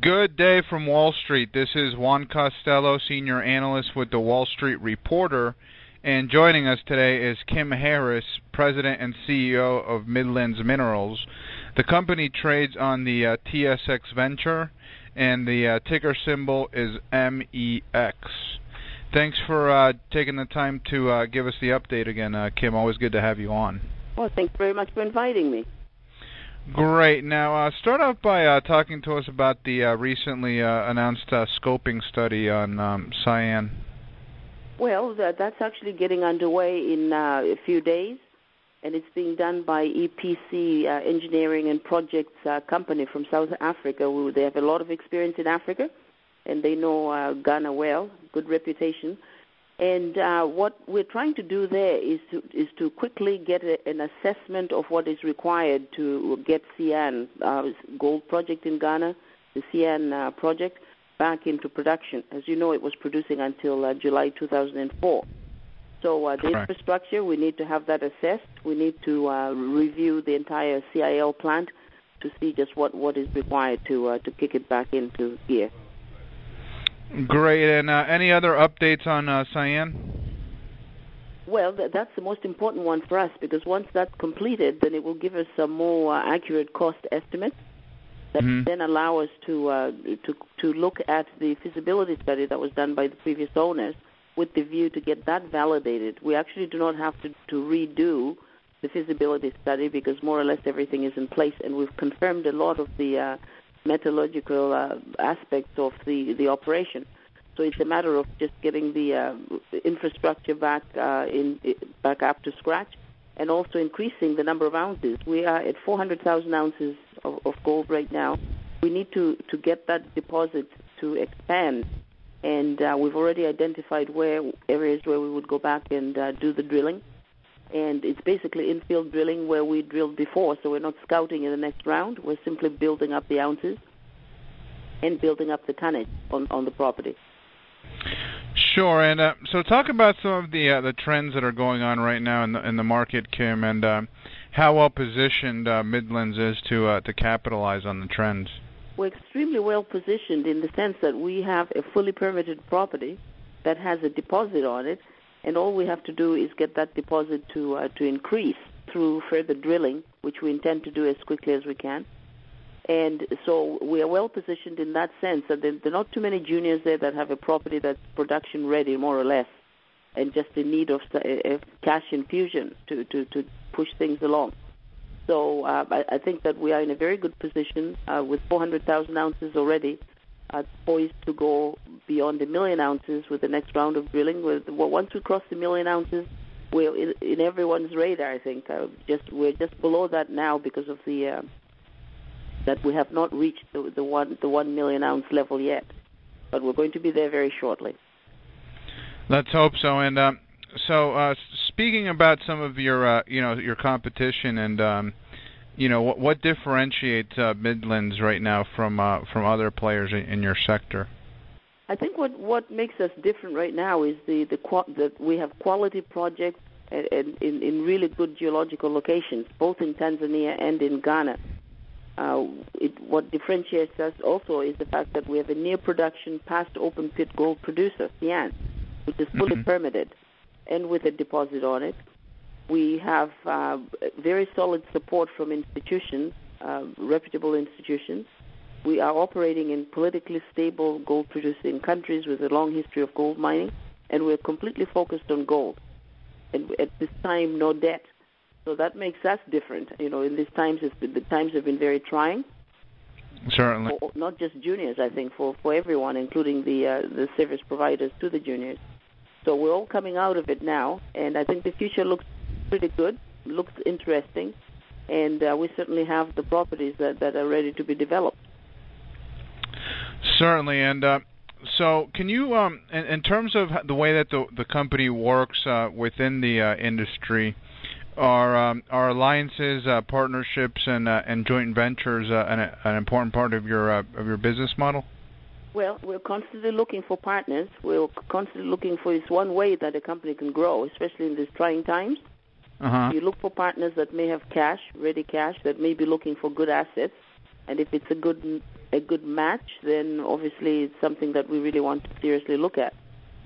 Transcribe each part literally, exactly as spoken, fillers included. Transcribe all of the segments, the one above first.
Good day from Wall Street. This is Juan Costello, Senior Analyst with the Wall Street Reporter, and joining us today is Kim Harris, President and C E O of Midlands Minerals. The company trades on the uh, T S X Venture, and the uh, ticker symbol is M E X. Thanks for uh, taking the time to uh, give us the update again, uh, Kim. Always good to have you on. Well, thanks very much for inviting me. Great. Now, uh, start off by uh, talking to us about the uh, recently uh, announced uh, scoping study on um, cyan. Well, that, that's actually getting underway in uh, a few days, and it's being done by E P C uh, Engineering and Projects uh, Company from South Africa. We, they have a lot of experience in Africa, and they know uh, Ghana well, good reputation. And uh, what we're trying to do there is to is to quickly get a, an assessment of what is required to get Cyan, uh, gold project in Ghana, the Cyan uh, project, back into production. As you know, it was producing until uh, July two thousand four. So uh, the Correct. infrastructure, we need to have that assessed. We need to uh, review the entire C I L plant to see just what, what is required to uh, to kick it back into gear. Great. And uh, any other updates on uh, cyan? Well, th- that's the most important one for us, because once that's completed, then it will give us some more uh, accurate cost estimates that Mm-hmm. then allow us to, uh, to to look at the feasibility study that was done by the previous owners with the view to get that validated. We actually do not have to, to redo the feasibility study because more or less everything is in place, and we've confirmed a lot of the uh, metallurgical uh, aspects of the, the operation. So it's a matter of just getting the uh, infrastructure back uh, in back up to scratch, and also increasing the number of ounces. We are at four hundred thousand ounces of, of gold right now. We need to, to get that deposit to expand, and uh, we've already identified where areas where we would go back and uh, do the drilling. And it's basically infield drilling where we drilled before, so we're not scouting in the next round. We're simply building up the ounces and building up the tonnage on, on the property. Sure. And uh, so talk about some of the uh, the trends that are going on right now in the, in the market, Kim, and uh, how well positioned uh, Midlands is to uh, to capitalize on the trends. We're extremely well positioned in the sense that we have a fully permitted property that has a deposit on it, and all we have to do is get that deposit to uh, to increase through further drilling, which we intend to do as quickly as we can. And so we are well positioned in that sense that there are not too many juniors there that have a property that's production ready, more or less, and just in need of a cash infusion to, to, to push things along. So uh, I, I think that we are in a very good position uh, with four hundred thousand ounces already, uh, poised to go beyond a million ounces with the next round of drilling. With, well, once we cross the million ounces, we're in, in everyone's radar, I think. Uh, just We're just below that now because of the uh, that we have not reached the, the one the one million ounce level yet, but we're going to be there very shortly. Let's hope so. And um, so, uh, speaking about some of your uh, you know your competition, and um, you know what, what differentiates uh, Midlands right now from uh, from other players in, in your sector? I think what, what makes us different right now is the the that we have quality projects and, and in in really good geological locations, both in Tanzania and in Ghana. Uh, it, what differentiates us also is the fact that we have a near-production, past open-pit gold producer, Cyan, which is fully mm-hmm. permitted and with a deposit on it. We have uh, very solid support from institutions, uh, reputable institutions. We are operating in politically stable gold-producing countries with a long history of gold mining, and we're completely focused on gold. And at this time, no debt. So that makes us different. You know, in these times, it's, the times have been very trying. Certainly. For, not just juniors, I think, for, for everyone, including the uh, the service providers to the juniors. So we're all coming out of it now, and I think the future looks pretty good, looks interesting, and uh, we certainly have the properties that, that are ready to be developed. Certainly, and uh, so can you, um, in, in terms of the way that the, the company works uh, within the uh, industry, Are um, are alliances, uh, partnerships, and uh, and joint ventures uh, an, an important part of your uh, of your business model? Well, we're constantly looking for partners. We're constantly looking for it's one way that a company can grow, especially in these trying times. Uh-huh. You look for partners that may have cash, ready cash, that may be looking for good assets, and if it's a good a good match, then obviously it's something that we really want to seriously look at.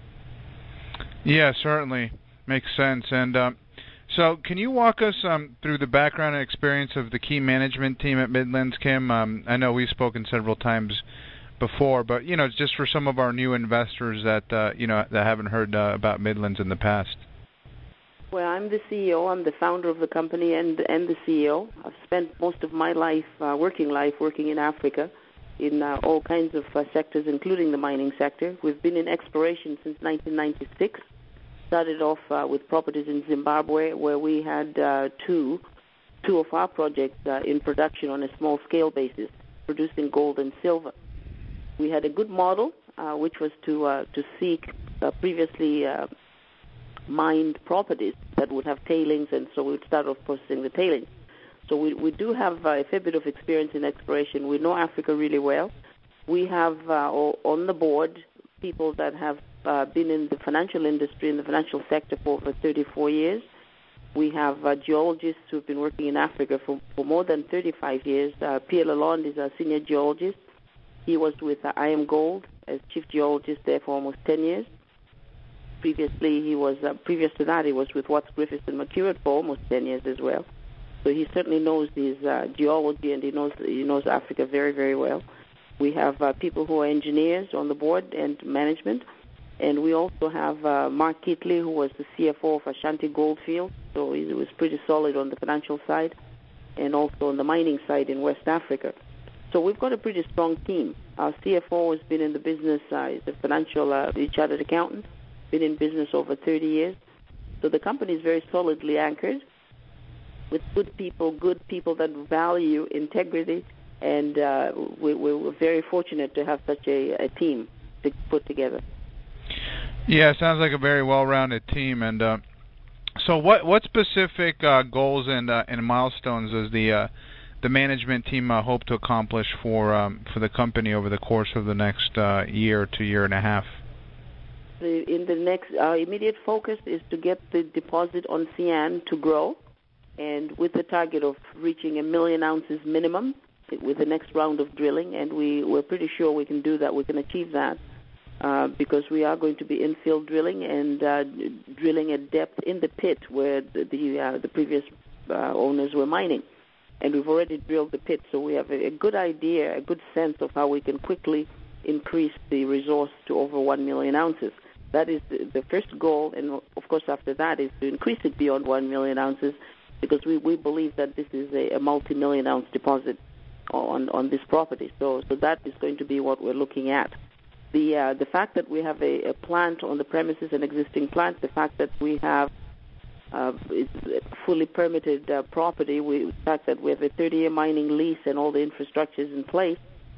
Yeah, certainly. Makes sense. And um, so can you walk us um, through the background and experience of the key management team at Midlands, Kim? Um, I know we've spoken several times before, but, you know, just for some of our new investors that, uh, you know, that haven't heard uh, about Midlands in the past. Well, I'm the C E O. I'm the founder of the company and and the C E O. I've spent most of my life, uh, working life, working in Africa in uh, all kinds of uh, sectors, including the mining sector. We've been in exploration since nineteen ninety-six. Started off uh, with properties in Zimbabwe, where we had uh, two, two of our projects uh, in production on a small-scale basis, producing gold and silver. We had a good model, uh, which was to uh, to seek uh, previously uh, mined properties that would have tailings, and so we would start off processing the tailings. So we, we do have uh, a fair bit of experience in exploration. We know Africa really well. We have uh, on the board people that have uh, been in the financial industry, in the financial sector for over thirty-four years. We have uh, geologists who have been working in Africa for, for more than thirty-five years. Uh, Pierre Lalonde is our senior geologist. He was with uh, I A M Gold as chief geologist there for almost ten years. Previously, he was uh, previous to that, he was with Watts Griffiths and McEwen for almost ten years as well. So he certainly knows his uh, geology, and he knows he knows Africa very, very well. We have uh, people who are engineers on the board and management, and we also have uh, Mark Keatley, who was the C F O of Ashanti Goldfield. So he was pretty solid on the financial side, and also on the mining side in West Africa. So we've got a pretty strong team. Our C F O has been in the business, uh, he's a financial uh, chartered accountant. Been in business over thirty years. So the company is very solidly anchored with good people, good people that value integrity, and uh, we, we're very fortunate to have such a, a team to put together. Yeah, it sounds like a very well-rounded team. And uh, so what what specific uh, goals and uh, and milestones does the uh, the management team uh, hope to accomplish for um, for the company over the course of the next uh, year to year and a half? The, in the next, our immediate focus is to get the deposit on Sian to grow, and with the target of reaching a million ounces minimum with the next round of drilling, and we, we're pretty sure we can do that. We can achieve that uh, because we are going to be infill drilling and uh, drilling at depth in the pit where the the, uh, the previous uh, owners were mining, and we've already drilled the pit, so we have a, a good idea, a good sense of how we can quickly increase the resource to over one million ounces. That is the, the first goal, and of course after that is to increase it beyond one million ounces, because we, we believe that this is a, a multi-million ounce deposit on on this property. So so that is going to be what we're looking at. The uh, the fact that we have a, a plant on the premises, an existing plant, the fact that we have uh, it's a fully permitted uh, property, we, the fact that we have a thirty-year mining lease and all the infrastructure is in place,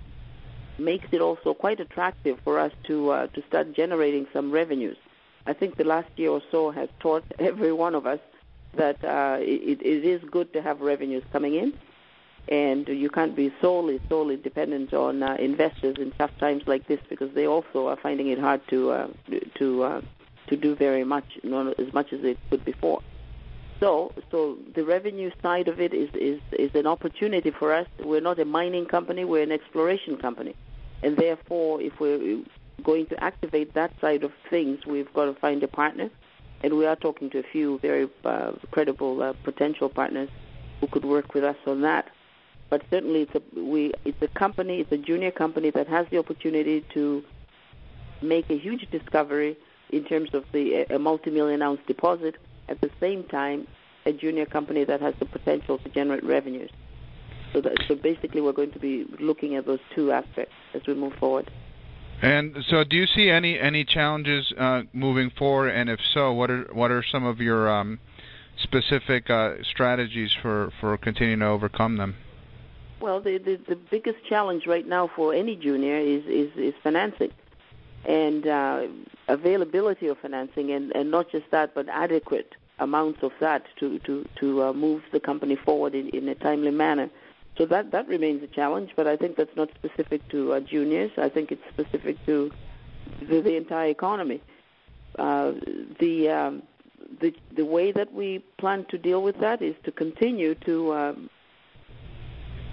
makes it also quite attractive for us to uh, to start generating some revenues. I think the last year or so has taught every one of us that uh, it, it is good to have revenues coming in, and you can't be solely solely dependent on uh, investors in tough times like this, because they also are finding it hard to uh, to uh, to do very much, not as much as they could before. So, so the revenue side of it is, is is an opportunity for us. We're not a mining company; we're an exploration company. And therefore, if we're going to activate that side of things, we've got to find a partner. And we are talking to a few very uh, credible uh, potential partners who could work with us on that. But certainly, it's a we it's a company, it's a junior company that has the opportunity to make a huge discovery in terms of the a multi-million ounce deposit. At the same time, a junior company that has the potential to generate revenues. So, that, so basically, we're going to be looking at those two aspects as we move forward. And so, do you see any any challenges uh, moving forward? And if so, what are what are some of your um, specific uh, strategies for, for continuing to overcome them? Well, the, the the biggest challenge right now for any junior is is, is financing, and uh, availability of financing, and, and not just that, but adequate amounts of that to to to uh, move the company forward in, in a timely manner. So that, that remains a challenge, but I think that's not specific to uh, juniors. I think it's specific to the, the entire economy. Uh, the, um, the the way that we plan to deal with that is to continue to um,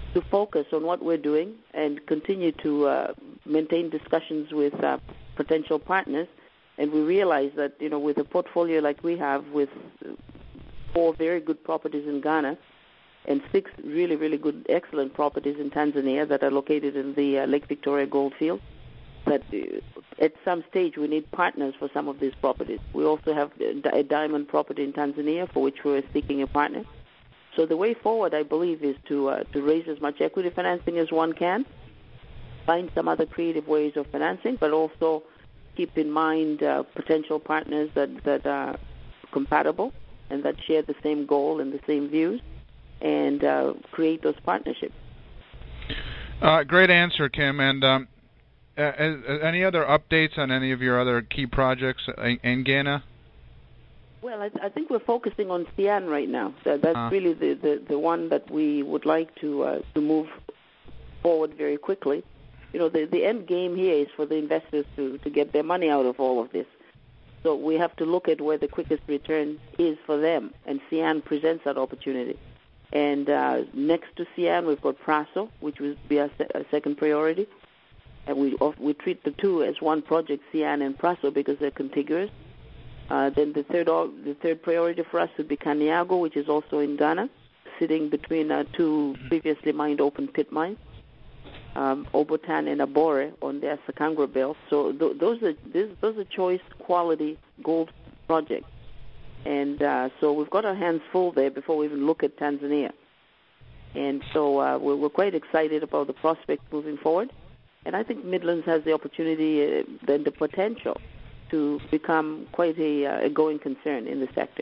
to focus on what we're doing and continue to uh, maintain discussions with uh, potential partners. And we realize that, you know, with a portfolio like we have, with four very good properties in Ghana and six really, really good, excellent properties in Tanzania that are located in the uh, Lake Victoria Goldfield, that uh, at some stage we need partners for some of these properties. We also have a diamond property in Tanzania for which we're seeking a partner. So the way forward, I believe, is to uh, to raise as much equity financing as one can, find some other creative ways of financing, but also keep in mind uh, potential partners that, that are compatible and that share the same goal and the same views, and uh, create those partnerships. Uh, great answer, Kim. And um, uh, any other updates on any of your other key projects in, in Ghana? Well, I, I think we're focusing on Sian right now. That, that's uh. really the, the, the one that we would like to uh, to move forward very quickly. You know, the, the end game here is for the investors to, to get their money out of all of this. So we have to look at where the quickest return is for them, and Sian presents that opportunity. And uh, next to Sian, we've got Praso, which would be our, se- our second priority. And we we treat the two as one project, Sian and Praso, because they're contiguous. Uh, then the third the third priority for us would be Kaniago, which is also in Ghana, sitting between uh, two previously mined open pit mines, um, Obotan and Abore on the Sakangwa belt. So th- those are this, those are choice quality gold projects, and uh, so we've got our hands full there before we even look at Tanzania. And so uh, we're, we're quite excited about the prospects moving forward, and I think Midlands has the opportunity uh, and the potential to become quite a, uh, a going concern in the sector.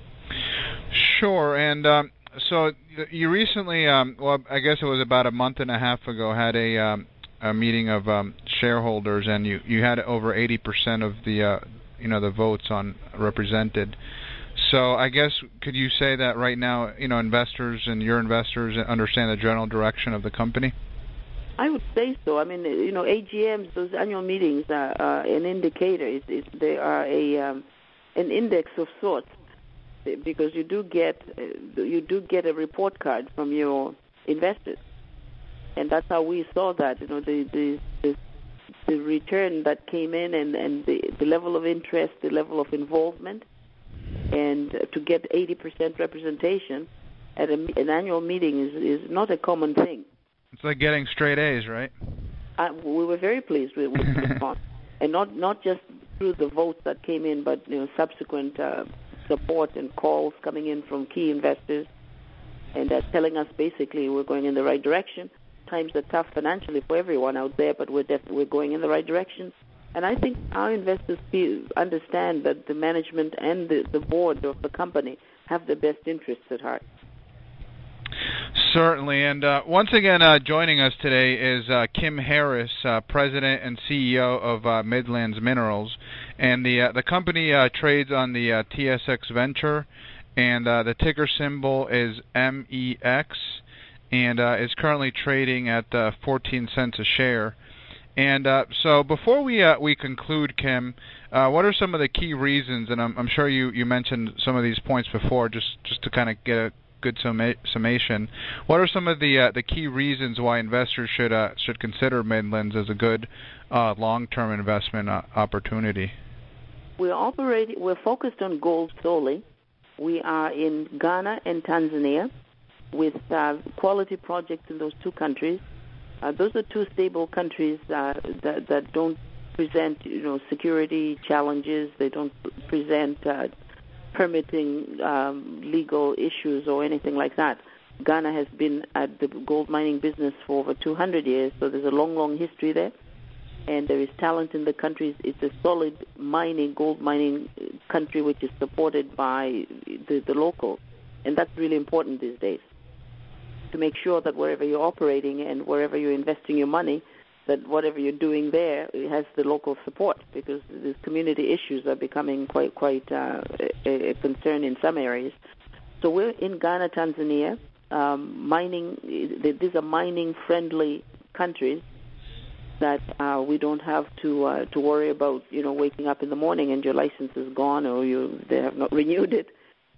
Sure, and um, so you recently, um, well, I guess it was about a month and a half ago, had a, um, a meeting of um, shareholders, and you, you had over eighty percent of the, uh, you know, the votes on represented. So I guess could you say that right now, you know, investors and your investors understand the general direction of the company? I would say so. I mean, you know, A G Ms, those annual meetings are uh, an indicator. It's, it's, they are a um, an index of sorts, because you do get uh, you do get a report card from your investors, and that's how we saw that. You know, the the the, the return that came in, and and the, the level of interest, the level of involvement, and to get eighty percent representation at a, an annual meeting is is not a common thing. It's like getting straight A's, right? Uh, we were very pleased with, with the response, and not not just through the votes that came in, but you know, subsequent uh, support and calls coming in from key investors, and uh, telling us basically we're going in the right direction. Times are tough financially for everyone out there, but we're def- we're going in the right direction. And I think our investors feel, understand that the management and the, the board of the company have the best interests at heart. Certainly, and uh, once again, uh, joining us today is uh, Kim Harris, uh, President and C E O of uh, Midlands Minerals, and the uh, the company uh, trades on the uh, T S X Venture, and uh, the ticker symbol is M E X, and uh, is currently trading at uh, fourteen cents a share. And uh, so, before we uh, we conclude, Kim, uh, what are some of the key reasons? And I'm, I'm sure you, you mentioned some of these points before, just just to kind of get a good summa- summation. What are some of the uh, the key reasons why investors should uh, should consider Midlands as a good uh, long-term investment uh, opportunity? We're operating. We're focused on gold solely. We are in Ghana and Tanzania with uh, quality projects in those two countries. Uh, those are two stable countries uh, that that don't present, you know, security challenges. They don't present uh, permitting um, legal issues or anything like that. Ghana has been at the gold mining business for over two hundred years, so there's a long, long history there, and there is talent in the country. It's a solid mining, gold mining country which is supported by the, the locals, and that's really important these days, to make sure that wherever you're operating and wherever you're investing your money, that whatever you're doing there has the local support, because the community issues are becoming quite quite uh, a, a concern in some areas. So we're in Ghana, Tanzania. Um, mining; these are mining-friendly countries that uh, we don't have to uh, to worry about, you know, waking up in the morning and your license is gone or you they have not renewed it.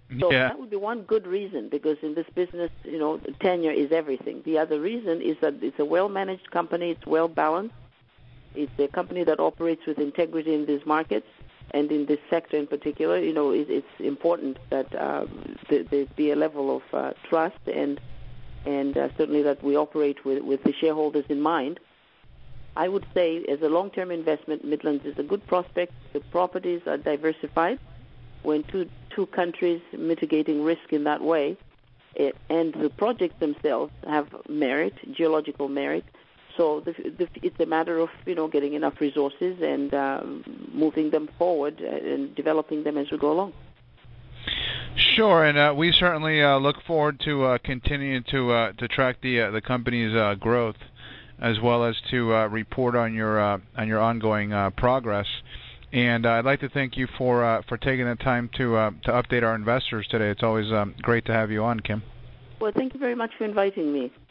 So yeah. that would be one good reason, because in this business, you know, tenure is everything. The other reason is that it's a well-managed company, it's well-balanced, it's a company that operates with integrity in these markets, and in this sector in particular, you know, it, it's important that uh, there be a level of uh, trust and and uh, certainly that we operate with, with the shareholders in mind. I would say as a long-term investment, Midlands is a good prospect. The properties are diversified. When two two countries mitigating risk in that way, it, and the projects themselves have merit, geological merit. So the, the, it's a matter of you know getting enough resources and um, moving them forward and developing them as we go along. Sure, and uh, we certainly uh, look forward to uh, continuing to uh, to track the uh, the company's uh, growth, as well as to uh, report on your uh, on your ongoing uh, progress. And uh, I'd like to thank you for uh, for taking the time to uh, to update our investors today. It's always um, great to have you on, Kim. Well, thank you very much for inviting me.